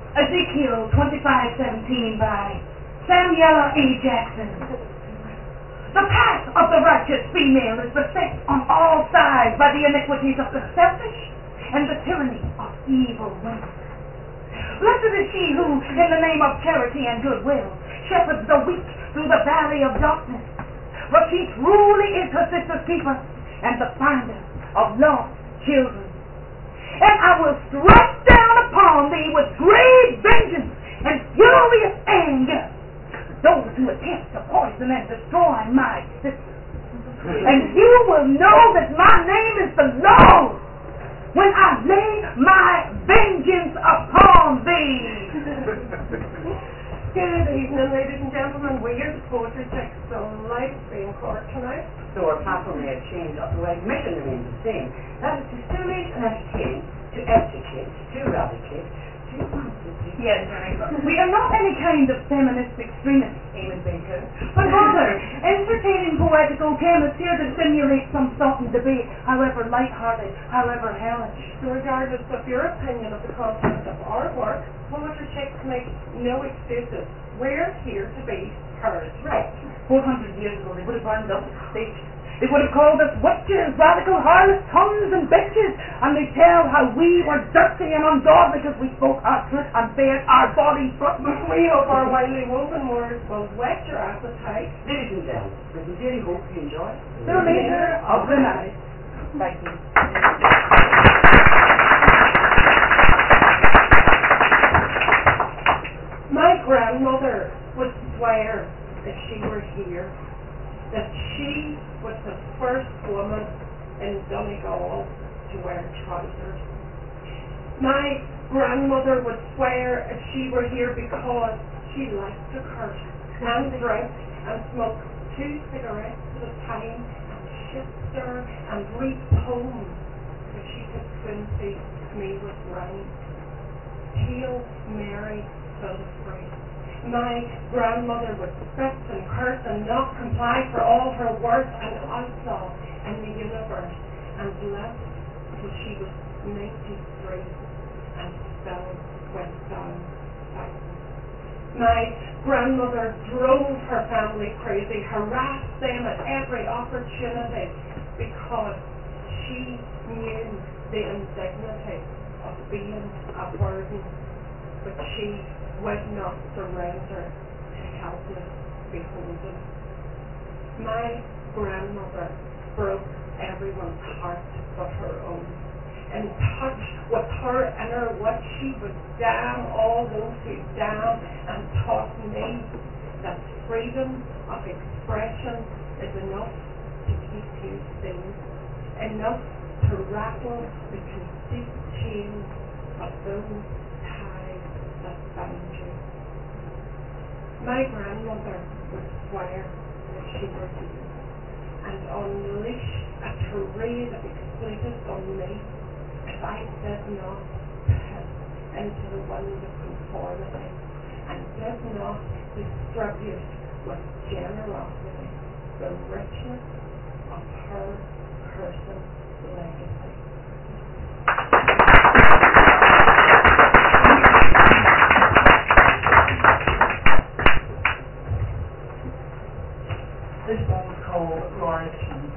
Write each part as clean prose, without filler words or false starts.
Ezekiel 25:17 by Samuel E. Jackson. The path of the righteous female is beset on all sides by the iniquities of the selfish and the tyranny of evil women. Blessed is she who, in the name of charity and goodwill, shepherds the weak through the valley of darkness. Rashid truly is her sister's keeper and the finder of lost children. And I will strike down upon thee with great vengeance and furious anger those who attempt to poison and destroy my sister. And you will know that my name is the Lord when I lay my vengeance upon thee. Good evening, ladies and gentlemen. We are the Poetry Text on Life being Cork tonight. So our platform may have changed, but our mission remains the same. That is to stimulate and entertain, to educate, to eradicate, to emancipate. Yes, we are not any kind of feminist extremists, Eamon Baker. but rather entertaining poetical chemists here to stimulate some thought and debate, however light-hearted, however hellish. So regardless of your opinion of the content of our work, Poetry Text makes no excuses. We're here to be heard. Right. 400 years ago, they would have burned up the stage. They would have called us witches, radical harlots, huns and bitches, and they tell how we were dirty and ungodly because we spoke our truth and bared our bodies. But We hope our widely woven words will whet your appetite. Ladies and gentlemen, we sincerely hope you enjoy the remainder of the night. Thank you. My grandmother would swear if she were here that she was the first woman in Donegal to wear trousers. My grandmother would swear if she were here because she liked to curse and drink and smoke 2 cigarettes at a time and shit stir and read poems that she could soon feed me with rhyme. Hail Mary, full of grace. My grandmother would spit and curse and not comply for all her worth and outlaw in the universe and lived till she was 93 and still went down south. My grandmother drove her family crazy, harassed them at every opportunity because she knew the indignity of being a burden, but she would not surrender to helpless beholden. My grandmother broke everyone's heart but her own. In touch with her inner wit, she would damn all those who damn, and taught me that freedom of expression is enough to keep you sane, enough to rattle the conceit chains of those ties that bind you. My grandmother would swear if she were here and unleash a tirade of expletives on me if I did not piss into the wind of conformity and did not distribute with generosity the richness of her cursed legacy. This poem is called Laura's Keys.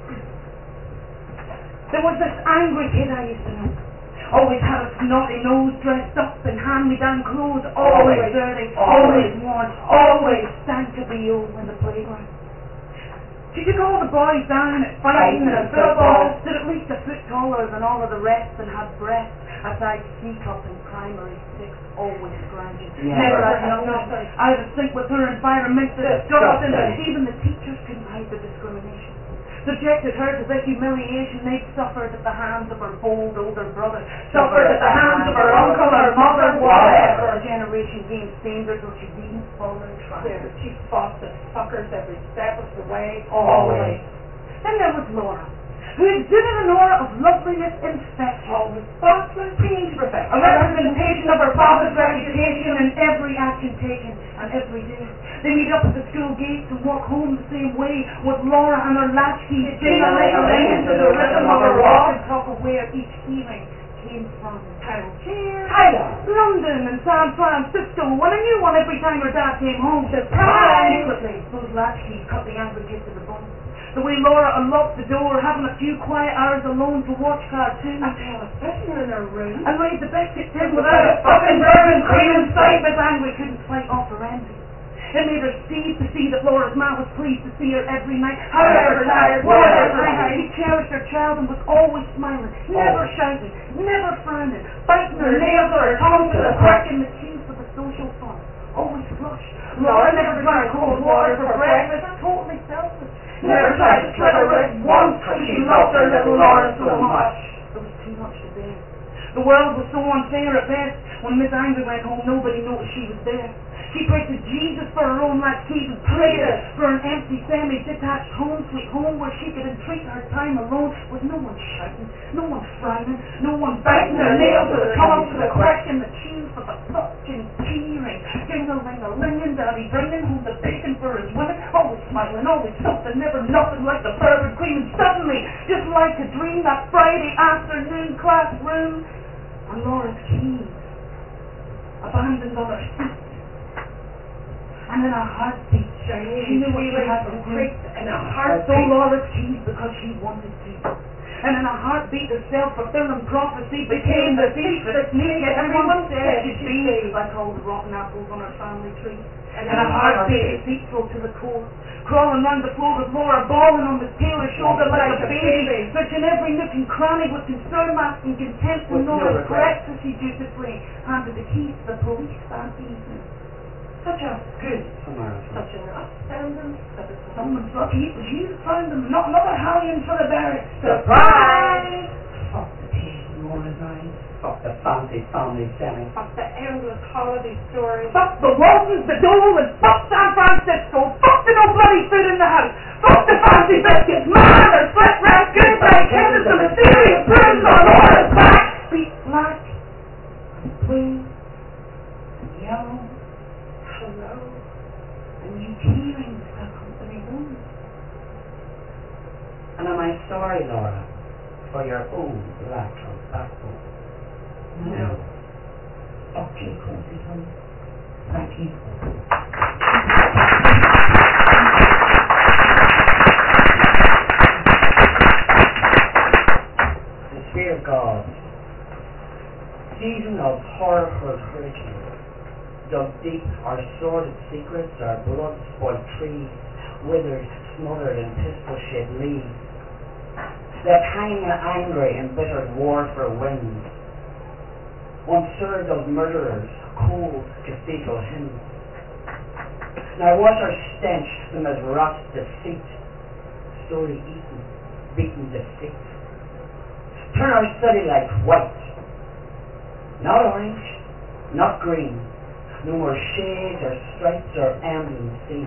There was this angry kid I used to know. Always had a snotty nose, dressed up in hand-me-down clothes, always dirty, always worn, always stank to be over in the playground. She took all the boys down at fighting and football, stood at least a foot taller than all of the rest and had breasts aside C-cup in primary 6, always scrounging. Never had nothing out of sync with her environment, disgusting, but even the teachers couldn't hide the discrimination. Subjected her to the humiliation they'd suffered at the hands of her bold older brother, suffered at the hands of her uncle or mother, whatever. A generation gained standards which she didn't follow and try. Yeah, she fought the fuckers every step of the way, Always. Then there was Laura, who exhibited an aura of loveliness infectious, always spotless, being a representation of her father's reputation in every action taken and every day. They meet up at the school gates and walk home the same way, with Laura and her latchkey ding-a-ling-a-ling to the rhythm of her walk and talk of where each evening came from. Tangier, Tyler, London and San Francisco, and a new one every time her dad came home. Surprise! Those latchkeys cut the angry kids to the bone. The way Laura unlocked the door, having a few quiet hours alone to watch cartoons. And television in her room. And laid the biscuit tin without a fucking bourbon cream in sight, Miss Angry couldn't fight off her envy. It made her seethe to see that Laura's ma was pleased to see her every night, however tired, whatever tired. He cherished her child and was always smiling, never shouting, never frowning, biting her nails or her tongue to the crack in the cheese for the social fun. Always flushed. Laura never drank cold water for breakfast, totally selfish. Never tried to slit her wrist once because she loved her little Laura so much. There was too much to bear. The world was so unfair at best. When Miss Angry went home, nobody noticed she was there. She prayed to Jesus for her own latchkeys and prayed for an empty, semi-detached home, sweet home, where she could entreat her time alone with no one shouting, no one frowning, no one biting her nails with a tongue to the crack in the cheese for the fucking tearing. Ding-a-ling-a-linging, daddy bringing home the bacon for his women, always smiling, always something, never nothing like the bourbon cream. And suddenly, just like a dream, that Friday afternoon classroom, and Laura's keys abandoned on her seat. And in a heartbeat, she knew what she had to do. In a heartbeat. Stole Laura's keys because she wanted to. And in a heartbeat, the self-fulfilling prophecy became the thief that sneak everyone said she'd be, like all the rotten apples on her family tree. And in a heartbeat, deceitful to the core, crawling round the floor with Laura, bawling on the tailor's shoulder like a baby, searching every nook and cranny with concern, masking contempt, and no regrets as she dutifully handed the keys to the police that evening. Such a good, Tomorrow. such an outstanding citizen. Someone's lucky it was you that found them, not another Hallion for the barracks. Surprise! Fuck the tea, Laura's eyes. Fuck the fancy family selling. Fuck the endless holiday stories. Fuck the Waltons, the Dole, and fuck San Francisco. Fuck the no bloody food in the house. Fuck the fancy biscuits. Man, there's sweat round goodbye kisses and the serious bruises on Laura's back. Beat black and blue and yellow. Hello. And you tearing the company room. And am I sorry, Laura, for your own lack of backbone? No. Fuck you, Quincy, honey. Thank you. The fear of God, season of horror-filled hurricane, dug deep our sordid secrets, our blood-spoiled trees, withered, smothered in pistol-shaped leaves, left hanging angry in bitter war for winds. Once served of murderers, cold cathedral hymns. Now wash our stench from his rot deceit, story eaten, beaten defeat. Turn our city lights white, not orange, not green. No more shades or stripes or emblems seen.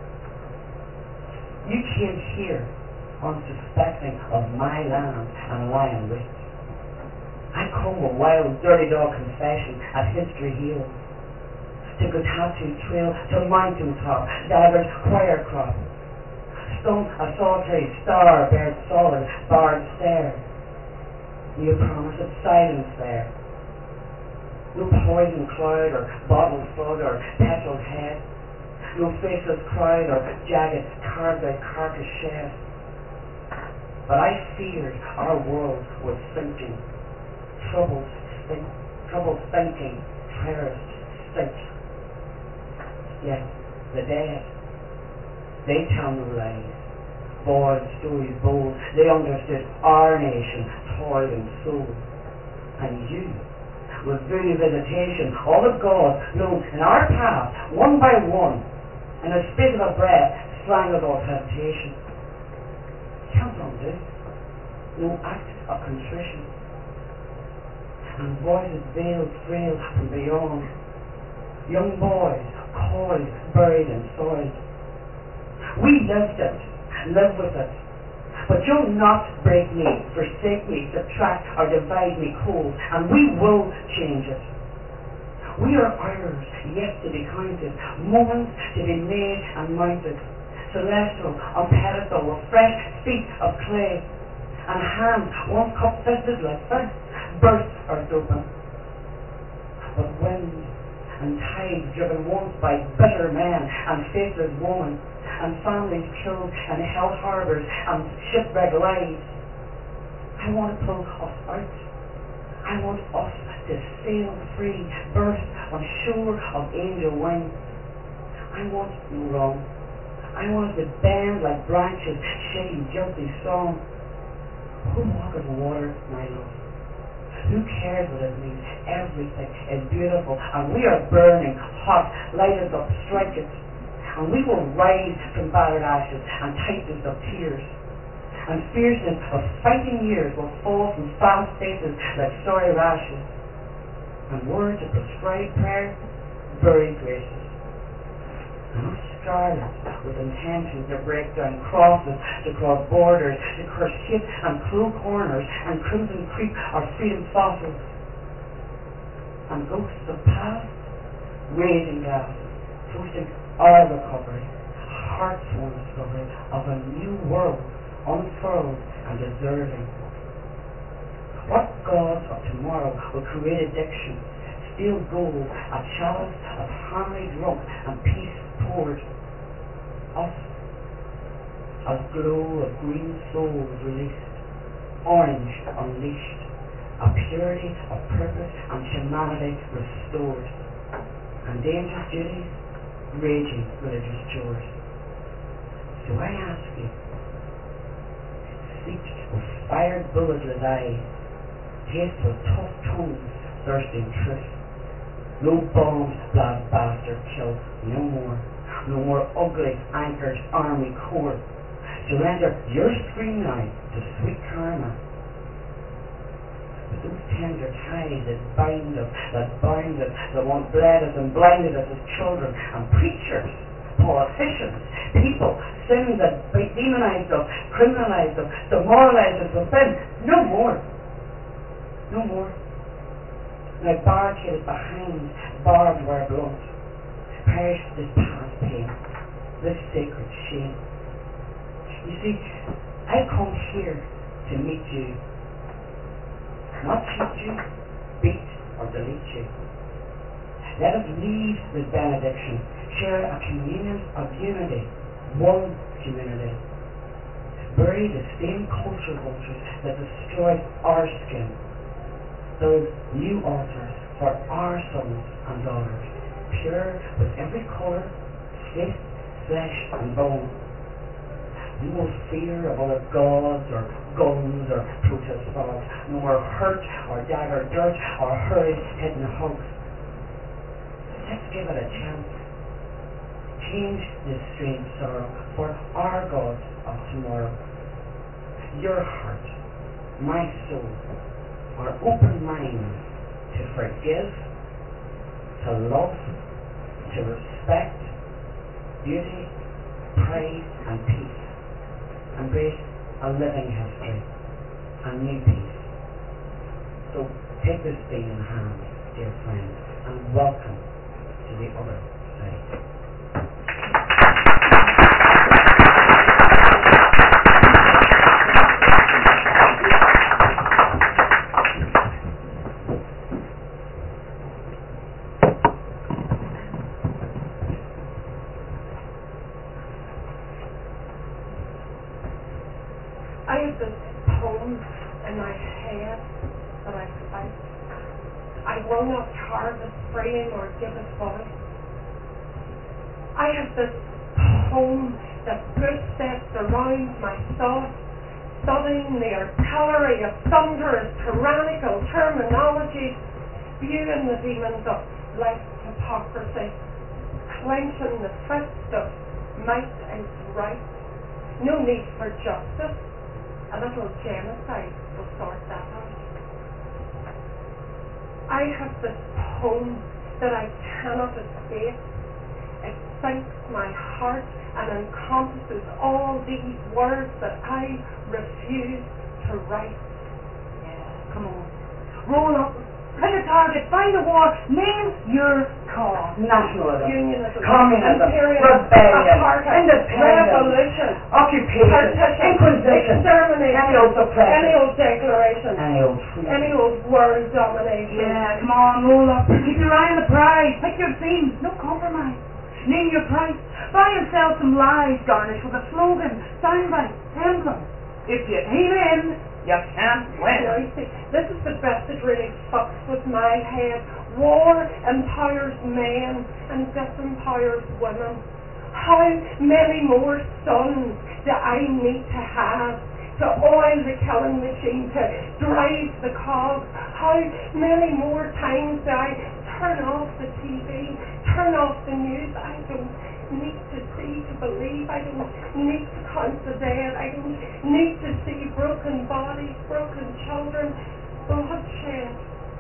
You came here unsuspecting of my land and lion wit. I come with wild, dirty dog confession at history heels. Took a tattoo trail to mountain top, daggered choir crop. Stone a solitary star, bared solid, barred stare. You promise of silence there. No poison cloud or bottled flood or petaled head. No faceless crowd or jagged carved out carcass shed. But I feared our world was sinking. Troubled thinking, terrorist stink. Yet the dead, they tell no lies. Boiled stories bold, they understood our nation, toil and soul. And you, with voodoo visitation, all of God blown in our path, one by one, in a space of a breath, strangled all temptation. Can't undo, no act of contrition. And voices veiled frail from beyond, young boys, coiled, buried and soiled. We lived it, live with it. But you'll not break me, forsake me, subtract or divide me cold, and we will change it. We are ours, yet to be counted, moments to be made and mounted, celestial on pedestal with fresh feet of clay, and hands once cup-fisted like fists, burst or open. But wind, and tides driven once by bitter men and faithless women, and families killed in hell harbours and shipwrecked lives. I want to pull us out. I want us to sail free, burst on shore of angel wings. I want no wrong. I want us to bend like branches, shaking guilty song. Who walketh water, my love? Who cares what it means? Everything is beautiful, and we are burning hot. Light us up, strike it, and we will rise from battered ashes and tightness of tears. And fierceness of fighting years will fall from fast faces like sorry rashes. And words of prescribed prayer, buried graces. And us scarlet with intentions to break down crosses, to cross borders, to curse hate and cruel corners, and crimson creep our freedom fossils. And ghosts of past, raising glasses, toasting our recovery, hearts won discovery of a new world, unfurled and deserving. What gods of tomorrow will create addiction, steal gold, a chalice of harmony drunk and peace poured? Us, a glow of green souls released, orange unleashed, a purity of purpose and humanity restored, and dangerous duties, raging religious chores. So I ask you, seek with fired bulletless eyes, taste with tough tongues, thirsting truth. No bombs blast bastard kill, no more. No more ugly anchored army corps. Surrender your screen now to sweet karma. But those tender ties that bind us, that bound us, that once bled us and blinded us as children, and preachers, politicians, people, sins that demonized us, criminalized us, demoralized us with sin. No more. No more. Now barricaded behind barbed wire blunt, perish this past pain, this sacred shame. You see, I come here to meet you, not cheat you, beat or delete you. Let us leave this benediction, share a communion of unity, one community. Bury the same culture vultures that destroyed our skin. Those new altars for our sons and daughters, pure with every colour, faith, flesh and bone. No more fear of other gods or guns or protest frogs. No more hurt or dagger dirt or hurried hidden hugs. Let's give it a chance. Change this strange sorrow for our God of tomorrow. Your heart, my soul, our open minds to forgive, to love, to respect, beauty, pride and peace. Embrace a living history, a new peace. So take this thing in hand, dear friends, and welcome to the other side. I have this poem in my head that I cite. I will not carve its frame or give it voice. I have this poem that footsteps around my thoughts, studying the artillery of thunderous tyrannical terminology, spewing the demons of life's hypocrisy, clenching the fist of might is right. No need for justice. A little genocide will sort that out. I have this poem that I cannot escape. It sinks my heart and encompasses all these words that I refuse to write. Yeah, come on. Roll up, hit a target, find a war, name your cause. Nationalism, Unionism, communism, imperialism, rebellion, apartheid, independence, revolution, occupation, partition, inquisition, extermination, any old suppression, any old declaration, any old freedom. any old world domination. Yeah, come on, roll up. Keep your eye on the prize. Pick your themes, no compromise. Name your price. Buy and sell some lies garnished with a slogan, soundbite, emblem. If you ain't in, you can't win. You know, you see, this is the bit that really fucks with my head. War empowers men and disempowers women. How many more sons do I need to have to oil the killing machine, to drive the cogs? How many more times do I turn off the TV, turn off the news? I don't need to see to believe. I don't need to count the dead. I don't need to see broken bodies, broken children, bloodshed,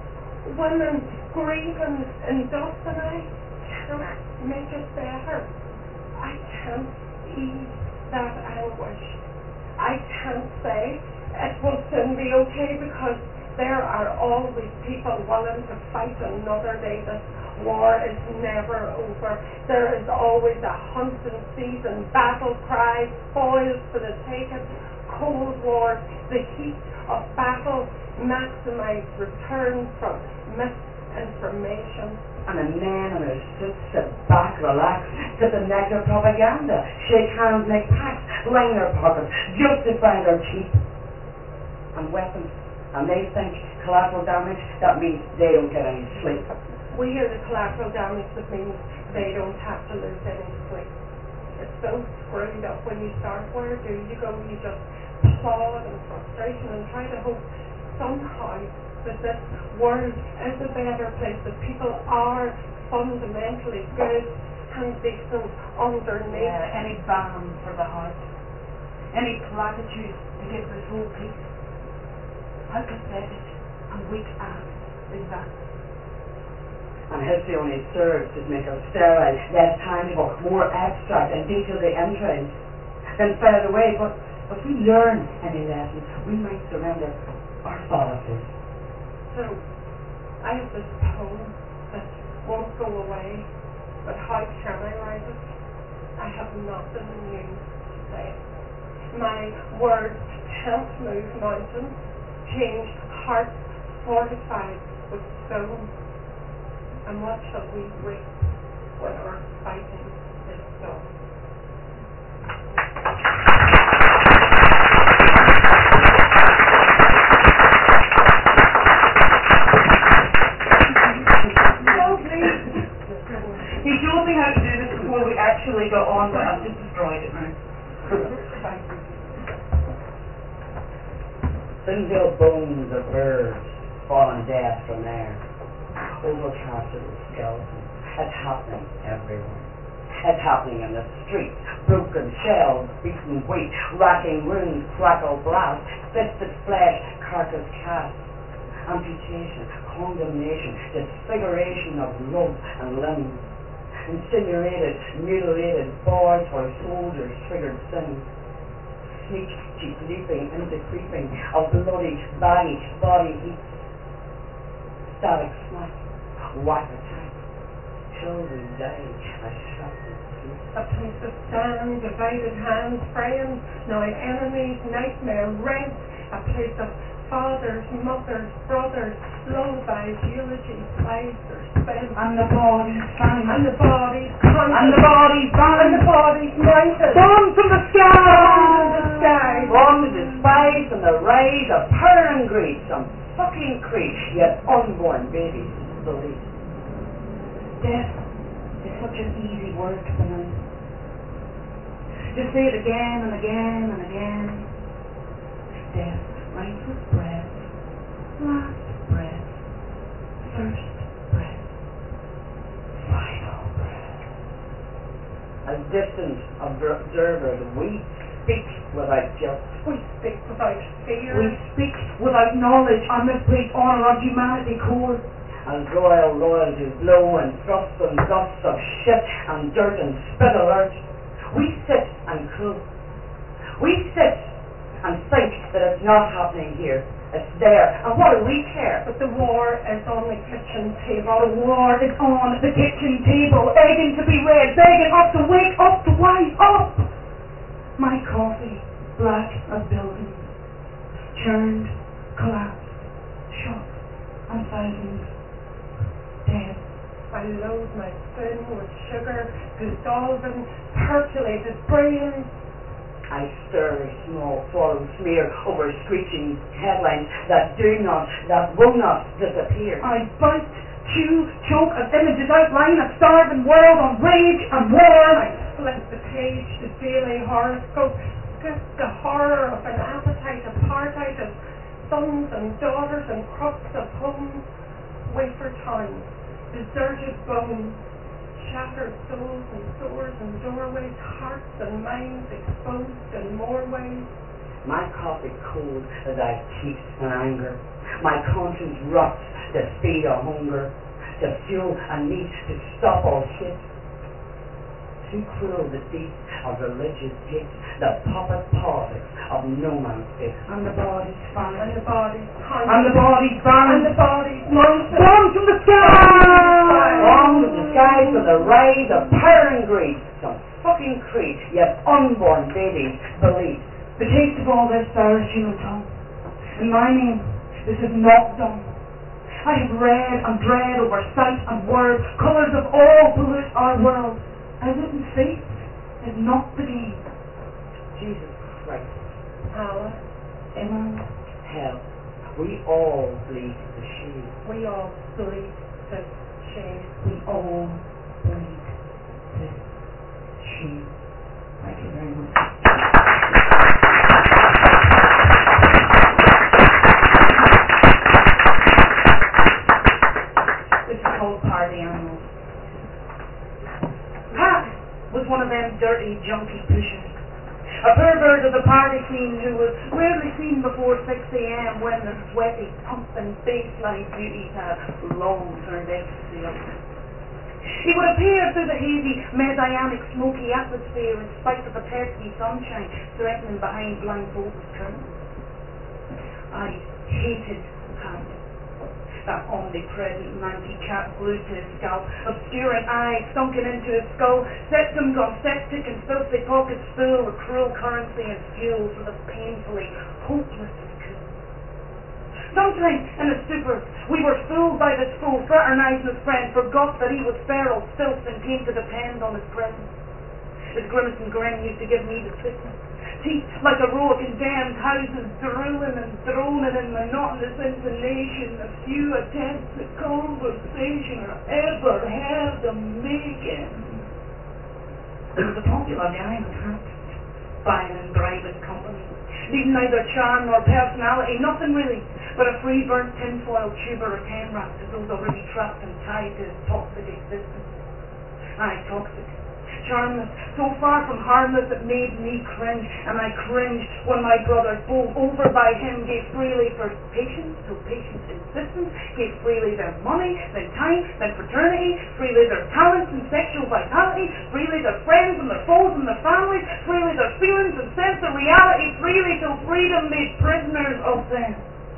women grieving in dust, and I can't make it better. I can't ease that anguish. I can't say it will soon be okay, because there are always people willing to fight another day. This war is never over. There is always a hunting season, battle cries, spoils for the taken, Cold War, the heat of battle, maximise return from misinformation. And the men on their suits sit back, relax, sip the nectar propaganda, shake hands, make pacts, line their pockets, justify their cheap and weapons. And they think collateral damage, that means they don't get any sleep. We hear the collateral damage, that means they don't have to lose any sleep. It's so screwed up when you start. Where do you go? You just plod in frustration and try to hope somehow that this world is a better place, that people are fundamentally good and decent underneath. Any balm for the heart, any platitude to give the soul peace. How pathetic and weak ass is that? And history only serves to make us sterile, less tangible, more abstract, and detail the entrails, then fade away. But if we learn any lessons, we might surrender our solaces. So, I have this poem that won't go away, but how can I write it? I have nothing new to say. My words can't move mountains, change hearts fortified with stone. And what shall we reap when our fighting is done? He showed me how to do this before we actually got on, but I've just destroyed it now. Single bones of birds fallen dead from air, overcasted with skeletons. It's happening everywhere. It's happening in the streets. Broken shells, beaten wheat, racking wounds, crackle blast, fisted flesh, carcass cast. Amputation, condemnation, disfiguration of love and limbs. Incinerated, mutilated boards for soldiers' triggered sins. Sneak, cheap leaping into creeping of bloody, baggy body heaps. Static smack, whack attack. Children die as shrapnel sleep. A place of stand, divided hands, friends, now enemies, nightmare rent. A place of fathers, mothers, brothers, lullabies, eulogies, lives are spent. And the body's found. And the bodies counted. And the body's found. And the bodies mounted. Bombs from the sky! Bombs in the sky. From the despise and the rise of power and greed, some fucking creed, yet unborn babies believe. Death is such an easy word to pronounce. Just say it again and again and again. Death rhymes with breath, last breath, first breath, final breath. As distant observers, we speak without guilt. We speak without fear. We speak without knowledge on this great honour of humanity core. As royal loyalties blow and thrust and gusts of shit and dirt and spit alert, we sit and cool. We sit and think that it's not happening here. It's there. And what do we care? But the war is on the kitchen table. The war is on the kitchen table, begging to be read, begging us to wake up, to wise up. My coffee, black as buildings, churned, collapsed, shut, and thousands dead. I load my spoon with sugar, dissolving, percolated brains. I stir a small foreign smear over screeching headlines that do not, that will not disappear. I bite, chew, choke as images outline a starving world on rage and war. I flip the page, the daily horoscope, skip the horror of an appetite, apartheid of sons and daughters and crops of homes, wafer towns, deserted bones, shattered souls and sores and doorways, hearts and minds exposed in more ways. My coffee cold as I teeth and anger. My conscience rots to feed a hunger, to fuel a need to stop all shit. Too cruel the deep of religious hate, the puppet politics of no man's fix. And the bodies vanish. And the bodies hung. And the bodies vanish. And the bodies Flung from the sky! From the skies of the rise of power and greed. Some fucking creed, yet unborn babies believe. The taste of all this Irish human tongue. In my name, this is not done. I have read and dread over sight and word, colours of all pollute our world. I wouldn't faith is not the game. Jesus Christ. Allah, Amen. Hell. We all bleed the shade. we all bleed this shade. We all bleed this shame. Thank you very much. This is called Party Animals. Pat was one of them dirty, junky pushers. A pervert of the party scene who was rarely seen before 6 a.m. when the sweaty, pumping baseline beauties had long turned ecstasy up. He would appear through the hazy, messianic, smoky atmosphere in spite of the pesky sunshine threatening behind blindfolded curtains. I hated Pat. That omnipresent manky-cat glued to his scalp, obscuring eyes sunken into his skull, septum gone septic and filthy pockets full with cruel currency and fuel for the painfully hopeless and cool. Sometimes in a stupor, we were fooled by this fool, fraternized with friend, forgot that he was feral, filth, and came to depend on his presence. His grimace and grin used to give me the sickness. Teeth like a row of condemned houses, drooling and droning in monotonous intonation. A few attempts at conversation are ever held to making. It was a popular guy with hat, fine and bright with company, needing neither charm nor personality, nothing really, but a free burnt tinfoil tuber or 10 rats as those already trapped and tied to his toxic existence. Aye, toxic. Charmless, so far from harmless it made me cringe, and I cringed when my brothers, bowled over by him, gave freely for patience, till patience insistence, gave freely their money, then time, then fraternity, freely their talents and sexual vitality, freely their friends and their foes and their families, freely their feelings and sense of reality, freely till freedom made prisoners of them.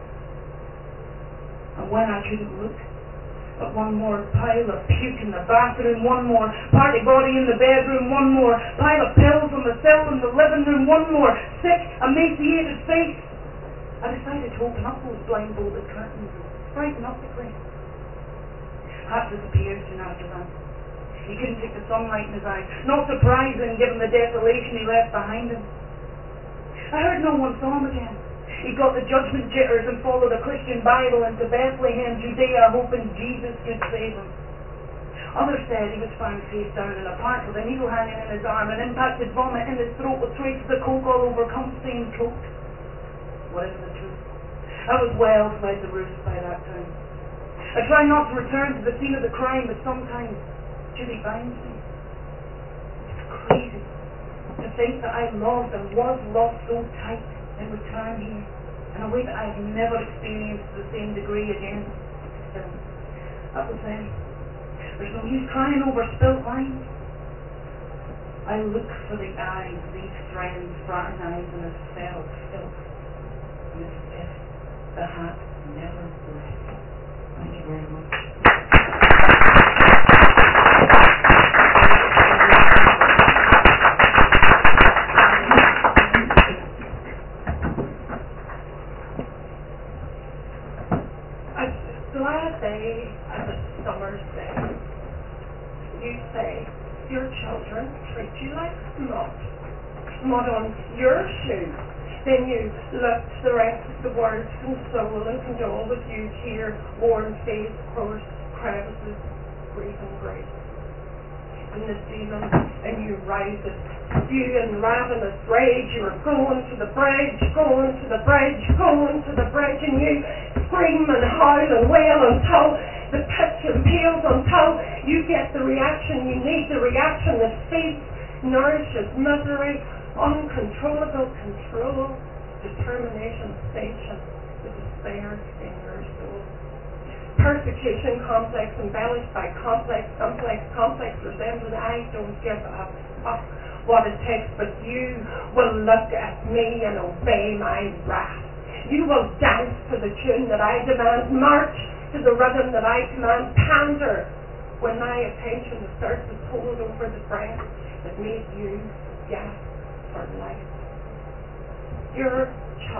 And when I couldn't look, but one more pile of puke in the bathroom, one more party body in the bedroom, one more pile of pills on the cell in the living room, one more sick, emaciated face. I decided to open up those blindfolded curtains and brighten up the place. Pat disappeared soon after that. He couldn't take the sunlight in his eyes, not surprising given the desolation he left behind him. I heard no one saw him again. He got the judgment jitters and followed a Christian Bible into Bethlehem, Judea, hoping Jesus could save him. Others said he was found face down in a park with a needle hanging in his arm, an impacted vomit in his throat with traces of coke all over cum-stained coat. Whatever the truth, I was well fled the roost by that time. I try not to return to the scene of the crime, but sometimes Judy binds me. It's crazy to think that I loved and was loved so tight and return here in a way that I've never experienced to the same degree again. Still, that was then. There's no use crying over spilt wine. I look for the eyes of these friends fraternizing as fell filth and as death. the hat never left. Thank you very much. A glad day and a summer's day. You say your children treat you like mud on your shoes. Then you look to the rest of the world to console and condole with you here, worn face, coarse crevices, breathing grace. And the demon, and you rise it, spewing ravenous rage. You are going to the bridge, going to the bridge, going to the bridge, and you scream and howl and wail until the pits and peels, until you get the reaction you need, the reaction that feeds, nourishes misery, uncontrollable control, determination, station, the despair in your soul. Persecution complex, embellished by complex resentment. I don't give a fuck what it takes, but you will look at me and obey my wrath. You will dance to the tune that I demand, march to the rhythm that I command, pander when my attention starts to hold over the breath that made you gasp for life. Your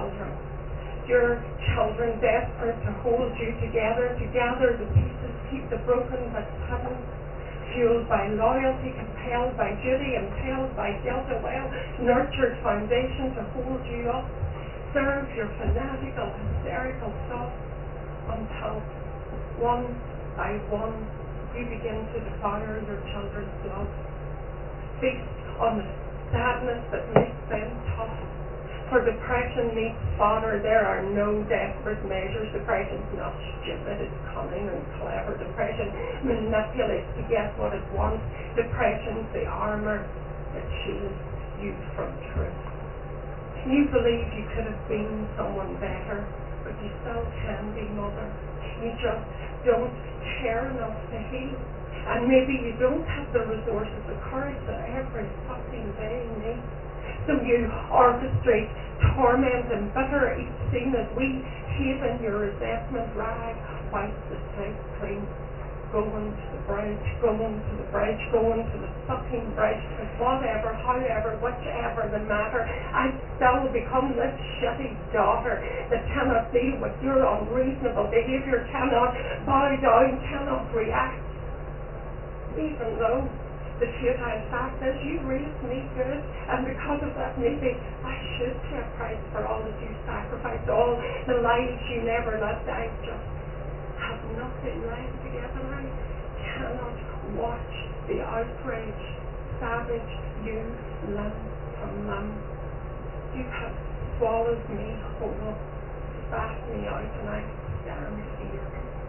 children desperate to hold you together, to gather the pieces, keep the broken but hidden, fueled by loyalty, compelled by duty, impelled by guilt, a well-nurtured foundation to hold you up, serve your fanatical, hysterical thoughts until one by one you begin to devour your children's blood. Feast on the sadness that makes them tough. For depression needs fodder. There are no desperate measures. Depression's not stupid, it's cunning and clever. Depression manipulates to get what it wants. Depression's the armor that shields you from truth. You believe you could have been someone better, but you still can be, mother. You just don't care enough to heal. And maybe you don't have the resources, the courage that every fucking day needs. So you orchestrate torment and bitter each scene as we shave in your resentment rag, wipe the slate clean. Going to the bridge, going to the bridge, going to the fucking bridge. Because whatever, however, whichever the matter, I still become this shitty daughter that cannot deal with your unreasonable behaviour, cannot bow down, cannot react. Even though the futile fact is you raised me good, and because of that maybe I should pay a price for all that you sacrificed, all the lives you never lived. I just have nothing left to give, and I cannot watch the outrage, savage you limb from limb. You have swallowed me whole, spat me out, and I stand here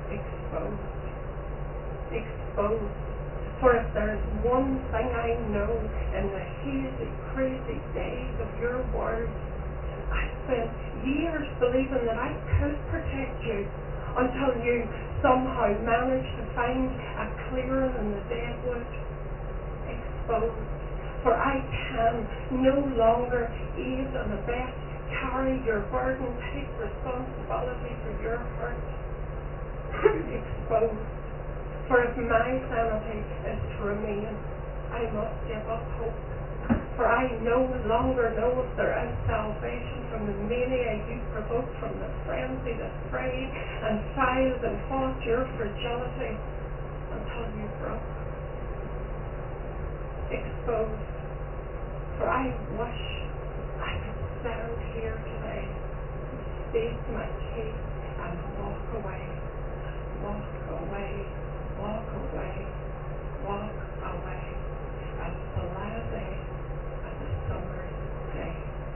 exposed. For if there's one thing I know in the hazy, crazy days of your words, I spent years believing that I could protect you until you somehow managed to find a clearing in the deadwood. Exposed. For I can no longer aid and abet, carry your burden, take responsibility for your hurt. Exposed. For if my sanity is to remain, I must give up hope. For I no longer know if there is salvation from the mania you provoked, from the frenzy that frayed and filed and fought your fragility until you broke. Exposed. For I wish I could stand here today, state my case, and walk away. Walk away. Walk away, walk away, as the last day of the summer's day.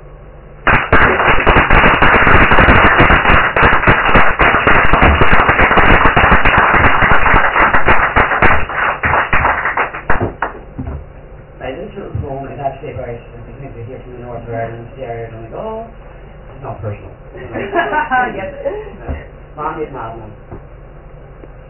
Now, this little poem is actually about the things we hear from the north of Ireland, the area, and we go, oh, it's not personal. Yes, it is. Mandy's madman.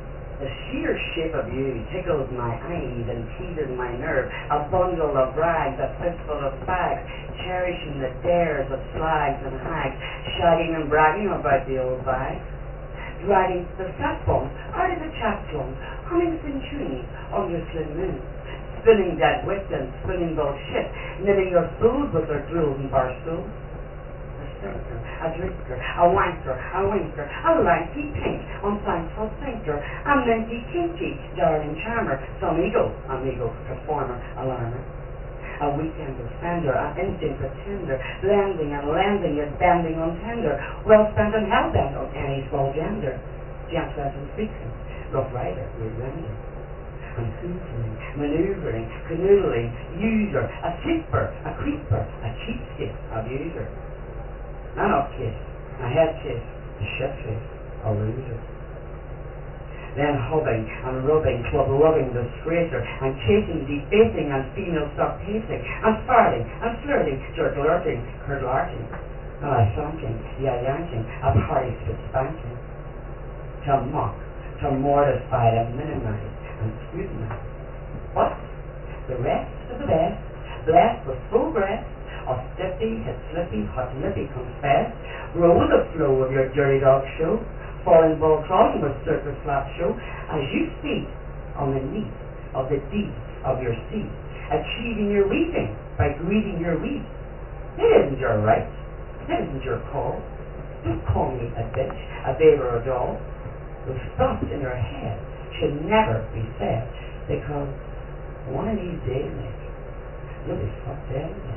The sheer shape of you tickles my eyes and teases my nerve. A bundle of rags, a fistful of fags, cherishing the dares of slags and hags, shagging and bragging about the old bags. Dragging the fat bums out of the chap slums, humming centuries under slim moons, spinning dead wit and spinning bullshit, knitting your food with their drills and bar stools. A thinker, a drinker, a wanker, a winker, a lanky pink, unthankful thinker, a minty kinky, darling charmer, some ego, amigo, performer, alarmer. A weekend offender, an instant pretender, blending and lending yet bending on tender, well spent and hell bent on any small gender, gentle and speaking, rough rider, with render. And hoovering, manoeuvring, canoodling, user, a sleeper, a creeper, a cheapskate, abuser. An up kiss, a head kiss, a shit face, a loser. Then hubbing and rubbing, club-rubbing, disgracer, and chasing, debating, and female stock pacing, and farting, and flirting, jerk-lurking, curdlarting, slanking, yanking, a party spit spanking, to mock, to mortify, to minimize, and scrutinize. What? The rest of the best, blessed with full breast, of stiffy, hit slippy, hot lippy, confess, roll the flow of your dirty dog show, falling ball crawling with circus flap show, as you feed on the need of the deed of your seed, achieving your weaving by greeting your weed. It isn't your right, it isn't your call. Don't call me a bitch, a babe or a doll. Those thoughts in your head should never be said, because one of these days, Nick, you'll be fucked dead, Nick.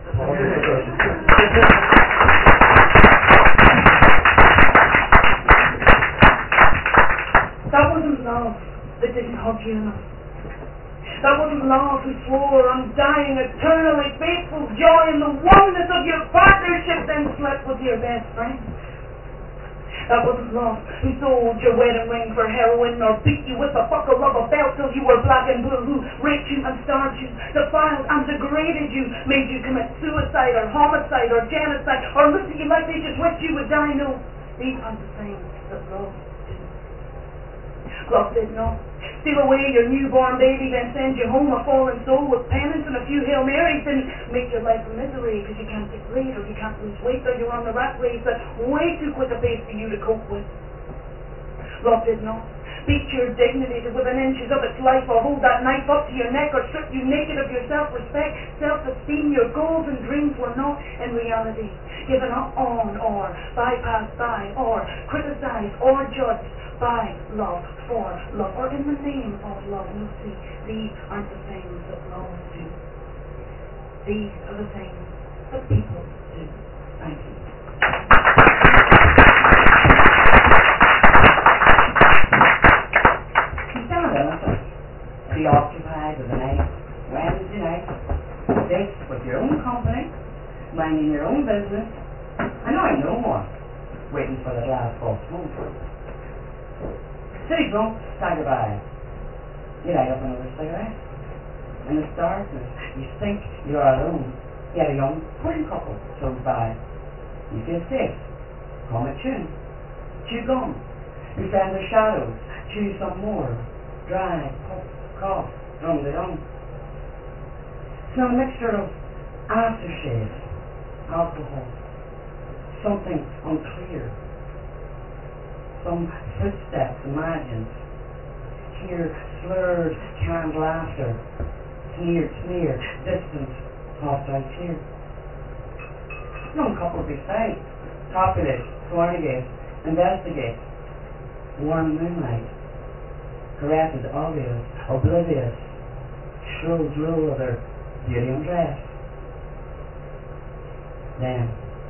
That wasn't love that didn't hug you enough. That wasn't love who swore undying, eternally faithful joy in the oneness of your partnership, then slept with your best friend. That wasn't love who sold your wedding ring for heroin, or beat you with a buckle of a belt till you were black and blue, who raped you and starved you, defiled and degraded you, made you commit suicide or homicide or genocide, or looked at you like they just wished you would die. No, these aren't the things that love did. Love did not steal away your newborn baby, then send you home a fallen soul with penance and a few Hail Marys. Didn't make your life a misery because you can't get laid, or you can't lose weight, or you're on the rat race at way too quick a pace for you to cope with. Love did not beat your dignity to within inches of its life, or hold that knife up to your neck, or strip you naked of your self-respect, self-esteem. Your goals and dreams were not in reality given up on, or bypassed by, or criticized, or judged by love, for love, or in the name of love. You see, these aren't the things that love do. These are the things that people do. Thank you. You sound innocent, preoccupied with a nice Wednesday night, dates with your own company, minding your own business, and now no more, waiting for the last false move. City drunk, stagger by. You light up another cigarette. In the darkness, you think you're alone. Yet a young pretty couple goes by. You feel safe. Hum a tune. Chew gum. Befriend the shadows. Chew some more. Dry, puff, cough, drum the dum. Smell a mixture of aftershave, alcohol, something unclear. Some footsteps imagined. Hear slurred, canned laughter. Sneer, distant, hostile cheer. Young couple beside. Copulate, fornicate, investigate. Warm moonlight. Caresses obvious, oblivious. Shrill drool of their beauty undress. Then,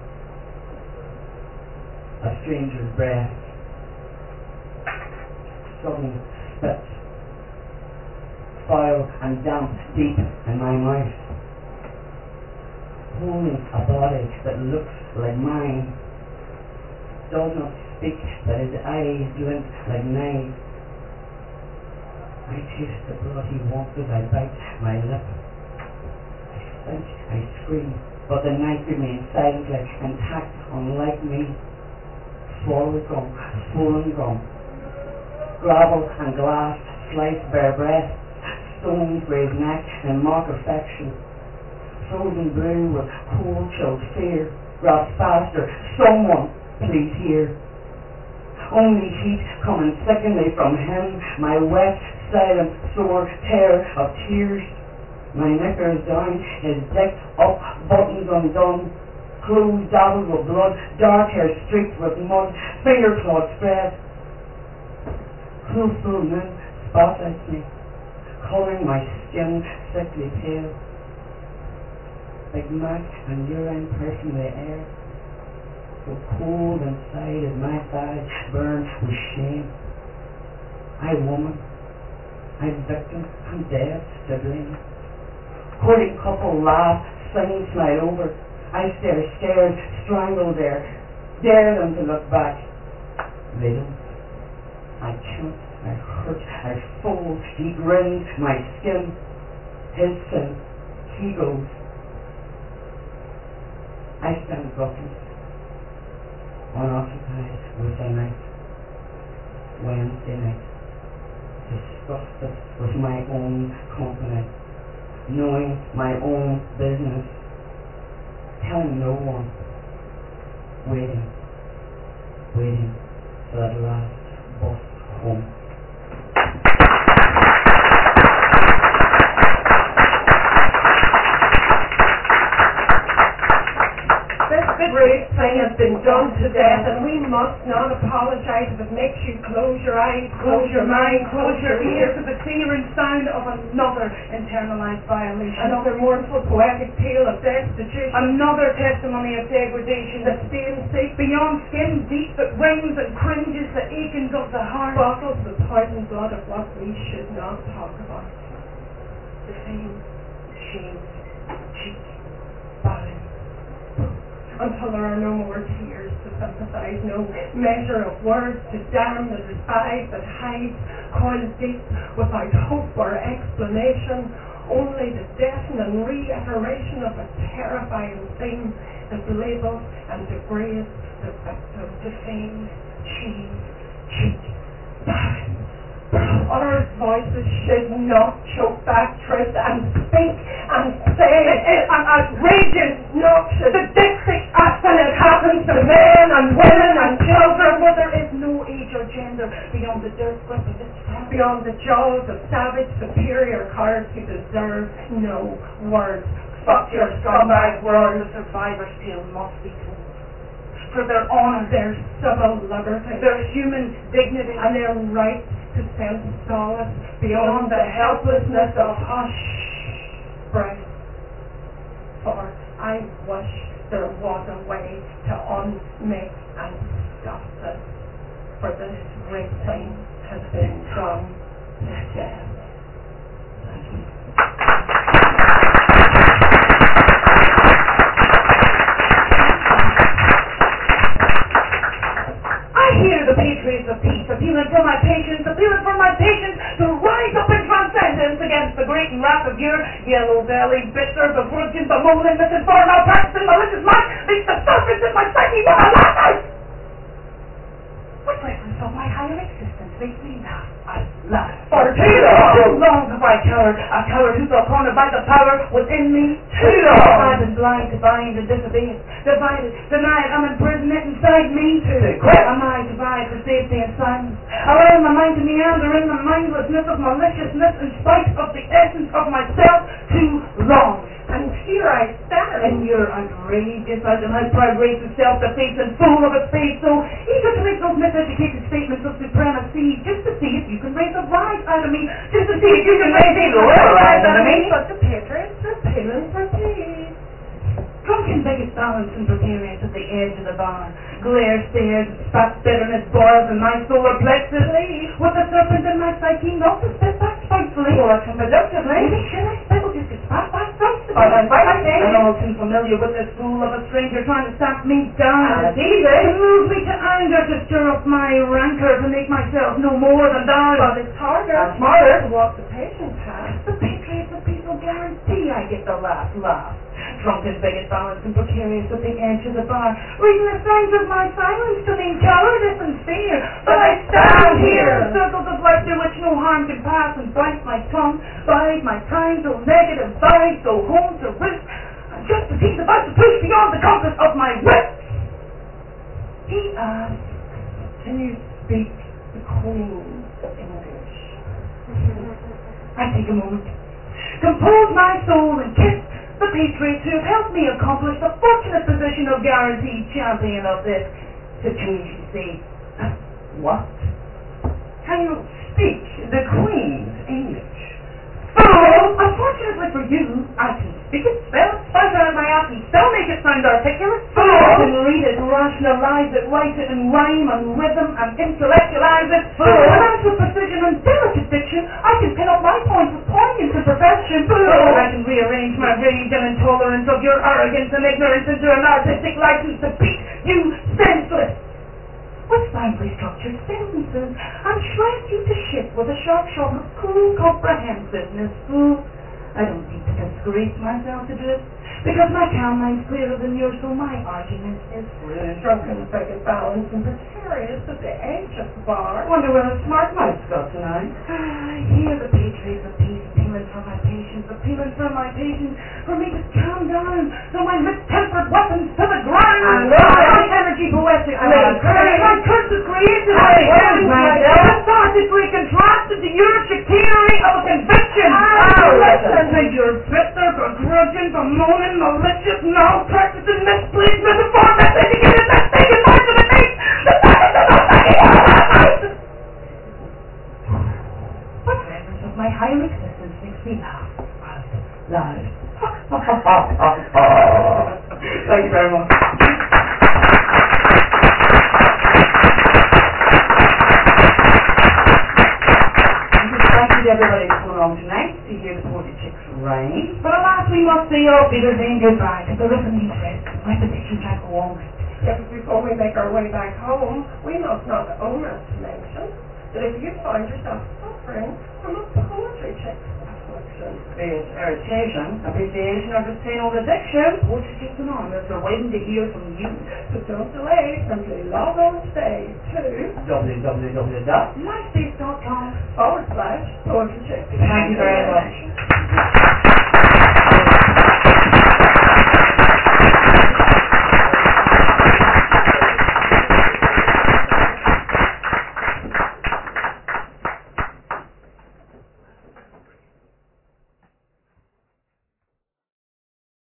a stranger's breath. Sudden spit, foul and damp deep in my mouth, holding a body that looks like mine, does not speak, but his eyes glint like knives. I taste the blood he wants as I bite my lip. I stench, I scream, but the knife remains silently intact, unlike me. Full and gum. gravel and glass, sliced bare breast, stones raised neck and mock affection. Frozen blue with cold chilled fear, grabs faster, someone please hear. Only heat coming sickeningly from him, my wet, silent, sore tear of tears. My knickers down, his dick up, buttons undone, clothes dabbled with blood, dark hair streaked with mud, finger claws spread. Close full moon spotlights me, colouring my skin sickly pale. Big Mac and urine perfume the air. So cold inside as my thighs burn with shame. I woman, I'm victim, I'm dead to blame. Courting couple laugh, sing slide over. I stare scared, strangled there. Dare them to look back. They don't. I can't, I hurt, I fold. He grins, my skin. His sin, he goes. I stand broken, unoccupied with the night, Wednesday night, disgusted with my own company, knowing my own business, telling no one, waiting for that last bus home. This great thing has been done to death, and we must not apologise if it makes you close your eyes, close your mind, close your ears to the searing sound of another internalized violation. Another mournful poetic tale of destitution. Another testimony of degradation That stains sick beyond skin deep, that wings and cringes the achings of the heart. bottles the poison blood of what we should not talk about. The same shame, cheek, body. Until there are no more tears to sympathise, no measure of words to damn the despise that hides, coils deep without hope or explanation, only the deafening reiteration of a terrifying theme that labels and degrades the victim. The same shame, cheek, body. Our voices should not choke back truth and speak and say An outrageous noxious. sadistic And it happens to men and women and children, where there is no age or gender beyond the dirt grip of its power. beyond the jaws of savage superior cowards who deserve no words. Fuck your scumbag world, the survivor's tale must be told. For their honour, Their civil liberty, their human dignity, and their right to sense solace beyond the helplessness of hush breath. For I wish there was a way to unmake and stop this, for this great thing has been done to death. Thank you. I hear the patriots of peace appealing for my patience to rise up in transcendence against the great wrath of your yellow-bellied bitter, begrudging, bemoaning, misinformed, malpracticing, malicious mind, least the substance in my psyche but alas! What reference of my higher existence makes me laugh? I laugh. For Too long have I cowered, a coward who felt cornered by the power within me. Too long. I've been blind to bind and disobey it, divided, denied, I'm imprisoned it inside me. Am I divide for safety and silence, allowing my mind to meander in the mindlessness of maliciousness in spite of the essence of myself too long. And here I stand. And your outrageous, out and out proud race of self-defeating fool of a faith, so eager to make those miseducated statements of supremacy, just to see if you can raise a rise out of me, just to see if you can raise a little rise out of me. But the patriots are appealing for peace. Drunken bigots balance and precarious at the edge of the bar. Glare stares, spat bitterness boils in my solar plexus. With the serpent in my psyche, not to step back spitefully or unproductively. Maybe should I spittle just to spat back spitefully? But I'm fighting. I'm all too familiar with this fool of a stranger trying to stamp me down. And easy. To move me to anger, to stir up my rancor, to make myself no more than down. But it's harder And smarter. to walk the patient path. The patriots of peace will guarantee I get the last laugh. Drunk as beggars, balanced and precarious at the edge of the bar, reading the signs of my silence to mean cowardice and fear. But I stand here in circles of life through which no harm can pass, and bite my tongue, bide my time till negative vibes go home to roost. I'm just as he's about to push beyond the compass of my wits. He asked, Can you speak the Queen's English? I take a moment, compose my soul and kiss the patriots who have helped me accomplish the fortunate position of guaranteed champion of this situation. See, what? Can you speak the Queen's English? Fool! Unfortunately for you, I can speak it, spell it, spice out my ass, and still make it sound articulate. Fool! I can read it, rationalize it, write it in rhyme and rhythm, and intellectualize it. Fool! With an ounce of precision and delicate diction, I can pin up my points with poignance and perfection. Fool! I can rearrange my rage and intolerance of your arrogance and ignorance into an artistic license to beat you senseless. With finely structured sentences, and shred you to shit with a sharp shot of cool comprehensiveness. Fool, I don't need to disgrace myself to do it, because my calm mind's clearer than yours, so my argument is rude. Drunken, beggars, balanced and precarious at the edge of the bar. I wonder where the smart mouth's got tonight. I hear the patriots of peace appealing for my patience, for me to calm down, so my mid-tempered weapons to the ground. My energy poetic, my curses created, cathartically contrasted to your chicanery of a conviction. Listen to your bitter, begrudging, bemoaning, malicious, malpracticing, misplaced, misinformed, miseducated, mistaken, margin of hate. The purpose of my fucking what reference of my higher existence makes me laugh out loud. Thank you very much. Thank you to everybody for coming along tonight to hear the Porty Chicks rhyme. But alas, we must say our bitter saying goodbye to the rhythm needs rest. My petition can't go on. Yet before we make our way back home, we must not omit to mention that if you find yourself suffering from a poetry chick affliction, Be it irritation, appreciation, or just plain old addiction, Porty Chicks Anonymous are waiting to hear from you. so don't delay, simply log on today to www.myspace.com. /poetry chick. Thank you very much.